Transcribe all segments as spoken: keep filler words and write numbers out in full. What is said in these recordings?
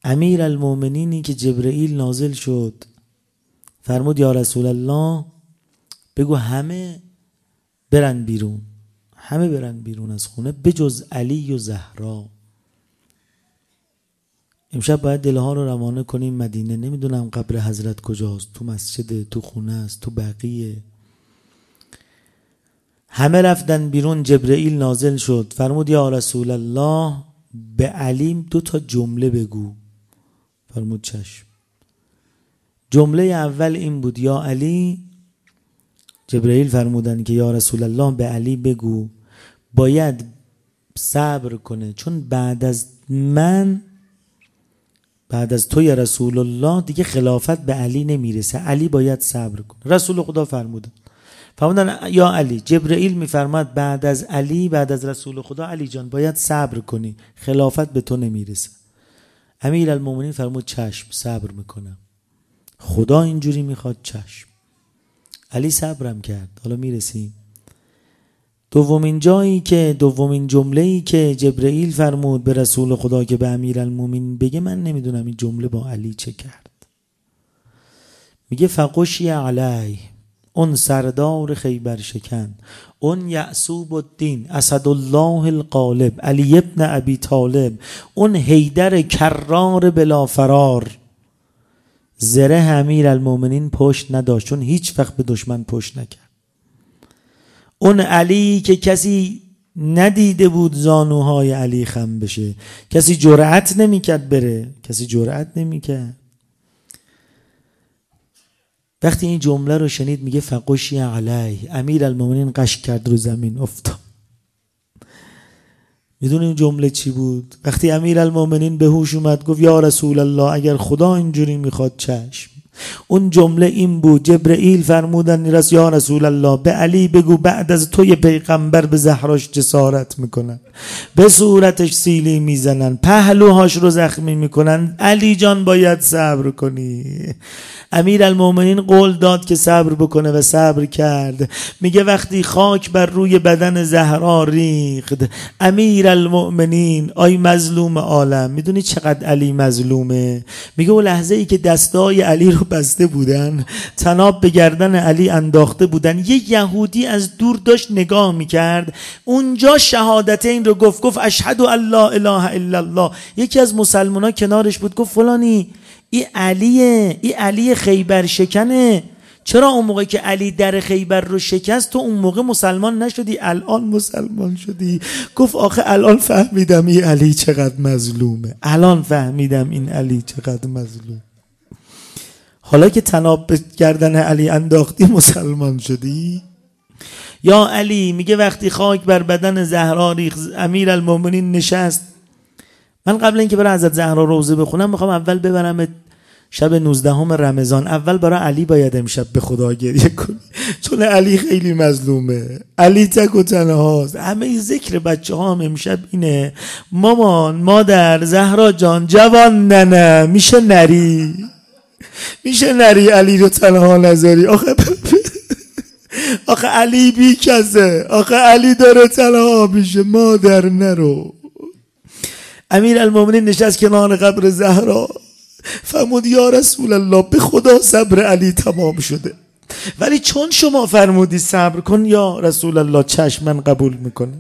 امیر المومنینی که جبرئیل نازل شد فرمود یا رسول الله بگو همه برن بیرون، همه برن بیرون از خونه بجز علی و زهرا. امشب باید دلها رو روانه کنیم مدینه. نمیدونم قبر حضرت کجاست، تو مسجد، تو خونه است، تو بقیه. همه رفتن بیرون. جبرئیل نازل شد فرمود یا رسول الله به علی دو تا جمله بگو. فرمود چشم. جمله اول این بود یا علی، جبرئیل فرمودن که یا رسول الله به علی بگو باید صبر کنه، چون بعد از من، بعد از تو یا رسول الله دیگه خلافت به علی نمیرسه، علی باید صبر کنه. رسول خدا فرمودن فرمودن یا علی، جبرئیل میفرماد بعد از علی، بعد از رسول خدا علی جان باید صبر کنی، خلافت به تو نمیرسه. امیر المومنین فرمود چشم، صبر میکنم، خدا اینجوری میخواد، چشم. علی صبرم کرد. حالا میرسیم دومین جایی که دومین جمله‌ای که جبرئیل فرمود به رسول خدا که به امیر المومنین بگه. من نمیدونم این جمله با علی چه کرد. میگه فقشی علیه، اون سردار خیبر شکن، اون یعصوب الدین اسدالله الغالب علی ابن ابی طالب، اون حیدر کرار بلا فرار. زره امیر المومنین پشت نداشت، چون هیچ وقت به دشمن پشت نکرد. اون علی که کسی ندیده بود زانوهای علی خم بشه، کسی جرأت نمیکرد بره، کسی جرأت نمیکرد. وقتی این جمله رو شنید میگه فقشی علیه، امیر المومنین قش کرد رو زمین افتاد. میدونی این جمله چی بود؟ وقتی امیر المومنین به هوش اومد گفت یا رسول الله اگر خدا اینجوری میخواد چشم. اون جمله این بود جبرئیل فرمودن رس یا رسول الله به علی بگو بعد از توی پیغمبر به زهراش جسارت میکنن، به صورتش سیلی میزنن، پهلوهاش رو زخمی میکنن، علی جان باید صبر کنی. امیر المومنین قول داد که صبر بکنه و صبر کرد. میگه وقتی خاک بر روی بدن زهرا ریخت، امیر المومنین آی مظلوم عالم، میدونی چقدر علی مظلومه؟ میگه اون لحظه ای که دستای علی رو بسته بودن، تناب به گردن علی انداخته بودن، یه یهودی از دور داشت نگاه میکرد، اونجا شهادتین رو گفت، گفت اشهد ان لا اله الا الله. یکی از مسلمانا کنارش بود گفت فلانی این علیه، این علی خیبر شکنه. چرا اون موقع که علی در خیبر رو شکست تو اون موقع مسلمان نشدی، الان مسلمان شدی؟ گفت آخه الان فهمیدم این علی چقدر مظلومه، الان فهمیدم این علی چقدر مظلوم. حالا که تناب به گردن علی انداختی مسلمان شدی؟ یا علی میگه وقتی خاک بر بدن زهرا ریخت، امیر المومنین نشست. من قبل اینکه برای حضرت زهرا روزه بخونم میخوام اول ببرم شب نوزدهم رمضان. اول برای علی باید امشب به خدا گریه کنی، چون علی خیلی مظلومه، علی تک و تنهاست. همه ذکر بچه ها هم امشب اینه مامان، مادر، زهرا جان، جوان ننه، میشه نری، میشه نری علی رو تنها نذاری. آخه آخه علی بی کسه، آخه علی داره تنها میشه، مادر نرو. امیر المومنین نشست کنار قبر زهرا فرمود یا رسول الله به خدا صبر علی تمام شده، ولی چون شما فرمودی صبر کن یا رسول الله چشم من قبول میکنه.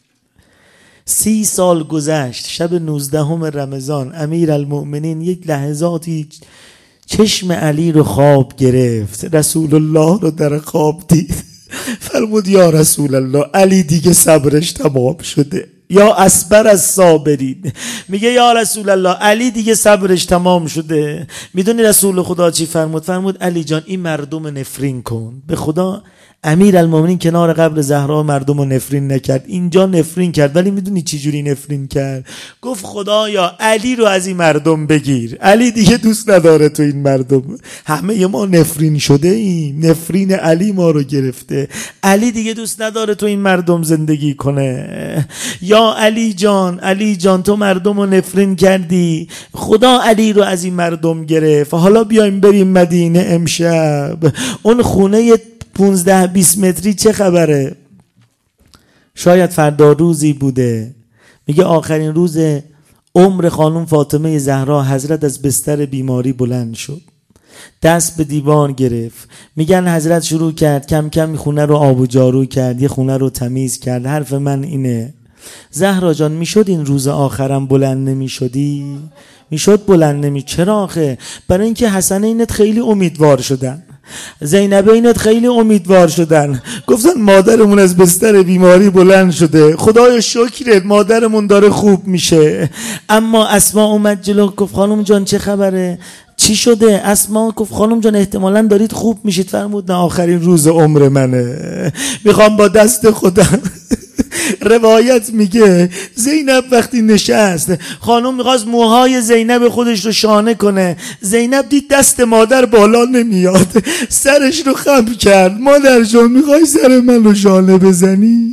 سی سال گذشت، شب نوزدهم رمضان امیر المومنین یک لحظاتی چشم علی رو خواب گرفت، رسول الله رو در خواب دید. فرمود یا رسول الله علی دیگه صبرش تمام شده، یا اصبر از صابرین. میگه یا رسول الله علی دیگه صبرش تمام شده. میدونی رسول خدا چی فرمود؟ فرمود علی جان این مردم نفرین کن. به خدا امیر المومنین کنار قبر زهرا مردم رو نفرین نکرد، اینجا نفرین کرد. ولی میدونی چی جوری نفرین کرد؟ گفت خدایا علی رو از این مردم بگیر، علی دیگه دوست نداره تو این مردم، همه ما نفرین شده ایم، نفرین علی ما رو گرفته، علی دیگه دوست نداره تو این مردم زندگی کنه. یا علی جان، علی جان تو مردم رو نفرین کردی، خدا علی رو از این مردم گرفت. حالا بیایم بریم مدینه امشب، اون خونه پونزده بیست متری چه خبره؟ شاید فردا روزی بوده. میگه آخرین روز عمر خانم فاطمه زهرا حضرت از بستر بیماری بلند شد، دست به دیوار گرفت. میگن حضرت شروع کرد کم کم خونه رو آب و جارو کرد، یه خونه رو تمیز کرد. حرف من اینه زهرا جان، میشد این روز آخرم بلند نمیشدی؟ میشد بلند نمی. چرا آخه؟ برای اینکه حسنینت خیلی امیدوار شدن، زینبینت خیلی امیدوار شدن، گفتن مادرمون از بستر بیماری بلند شده، خدایا شکرت مادرمون داره خوب میشه. اما اسما اومد جلو، گفت خانم جان چه خبره؟ چی شده؟ اسما گفت خانم جان احتمالاً دارید خوب میشید. فرمود نه آخرین روز عمر منه، میخوام با دست خودم. روایت میگه زینب وقتی نشست، خانم میخواست موهای زینب خودش رو شانه کنه، زینب دید دست مادر بالا نمیاد، سرش رو خم کرد. مادر جان میخوای سر من رو شانه بزنی؟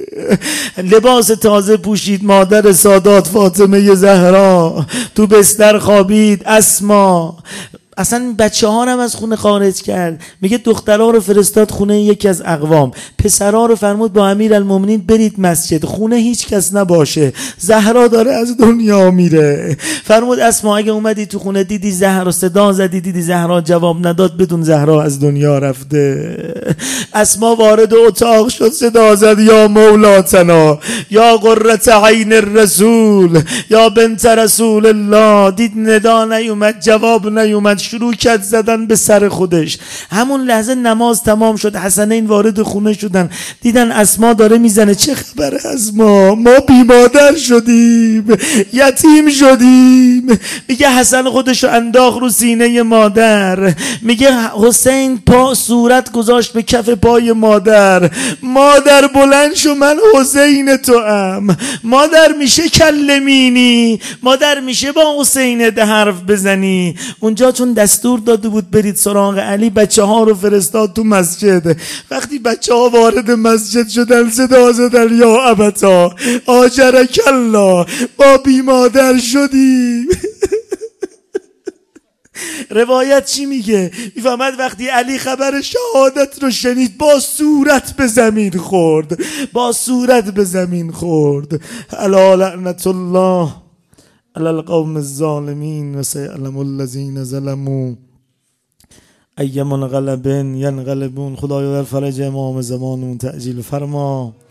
لباس تازه پوشید، مادر سادات فاطمه زهرا تو بستر خوابید. اسما اصلا بچه ها رو از خونه خارج کرد. میگه دخترها رو فرستاد خونه یکی از اقوام، پسرها رو فرمود با امیرالمومنین برید مسجد، خونه هیچ کس نباشه، زهرا داره از دنیا میره. فرمود اسما اگه اومدی تو خونه دیدی زهرا، صدا زدی دیدی زهرا جواب نداد، بدون زهرا از دنیا رفته. اسما وارد اتاق شد، صدا زد یا مولاتنا، یا قرة عین الرسول، یا بنت رسول الله. دید ندا نیومد، جواب نیومد، شروع کرد زدن به سر خودش. همون لحظه نماز تمام شد، حسنین وارد خونه شدن، دیدن اسما داره میزنه. چه خبره اسما؟ ما بی مادر شدیم، یتیم شدیم. میگه حسن خودشو انداخت رو سینه مادر. میگه حسین پا صورت گذاشت به کف پای مادر. مادر بلند شو، من حسین تو ام. مادر میشه کلمینی، مادر میشه با حسین ده حرف بزنی. اونجا چون دستور داده بود برید سراغ علی، بچه ها رو فرستاد تو مسجد. وقتی بچه ها وارد مسجد شدن، صدا زدن یا ابتا آجرک الله، ما بی مادر شدیم. روایت چی میگه؟ میفهمد وقتی علی خبر شهادت رو شنید، با صورت به زمین خورد، با صورت به زمین خورد. الا لعنت الله علی القوم الظالمین و سیعلم الذین ظلموا ای منقلب ینقلبون. خدایا در فرج امام زمانمون تعجیل فرما.